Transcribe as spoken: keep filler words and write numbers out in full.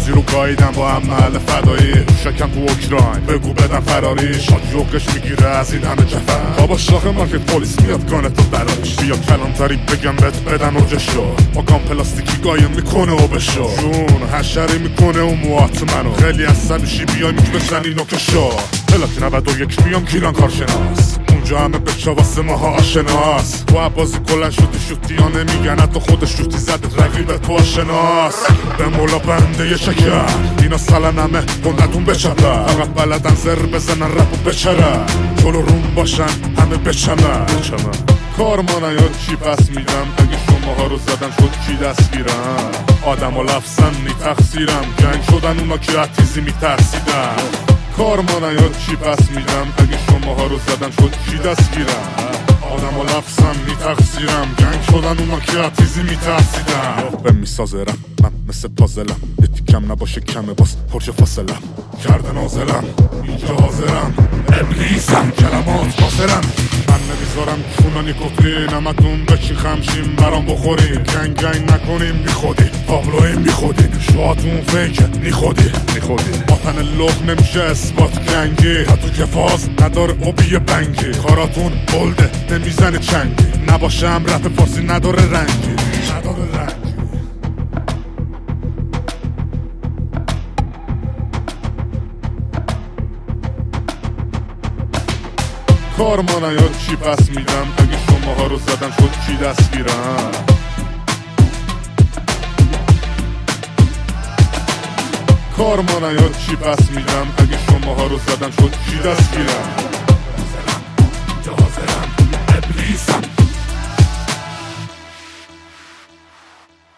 بازی رو گاییدم با هم محل فدایی شکم تو اوکراین بگو بدن فراری شاد یوقش میگیره از این همه جفر بابا شاخ مارکت پلیس میاد گانه تو براش بیا کلانتری بگم بهت بدن ارجشو با گام پلاستیکی گایم میکنه و بشو جون حشری میکنه و موات منو خیلی عصبیشی بیای میگی بزن اینو که شو پلاک نود و یک میام گیلان کارشناس اونجا همه بچه واسه ماها آشناس تو عبازی کلن شوتی شوتی ها نمیگن حتی خودش شوتی زده رقیب تو آشناس به مولا بنده یه شکر اینا سالن همه بندتون بچپر فقط بلدن زر بزنن رپ و بچرن جلو روم باشن همه بچمن کار ما نیاد چی پس میدم اگه شماها رو زدن شد کی دستگیرم آدم و لفظن نی تقصیرم جنگ شدن اونا که عتیزی میترسیدن کار ما نیاد چی پس میدم اگه شماها رو زدن شد کی دستگیرم آدم و لفظم نی تقصیرم جنگ شدن اونا که عتیزی میترسیدن به میسازرم من مثل پازلم یه تیکم نباشه کمه باز پرش فاصلم کرده نازلم اینجا حاضرم ابلیسم کلمات باسرم من نمیذارم چونانی کفری نمتون بچی خمشیم برام بخوریم گنگ گنگ نکنیم بی خودی تابلویم بی خودی شواتون فیکه نی خودی نی خودی وطن لخ نمیشه اثبات گنگی تو که فاز نداره اوبی بنگی کاراتون بلده نمیزنه چنگی نباشم رپ فارسی نداره رنگی نداره رنگی کار ما نیاد چی پس میدم اگه شماها رو زدن شد کی دستگیرم کار ما نیاد چی پس میدم اگه شماها رو زدن شد کی دستگیرم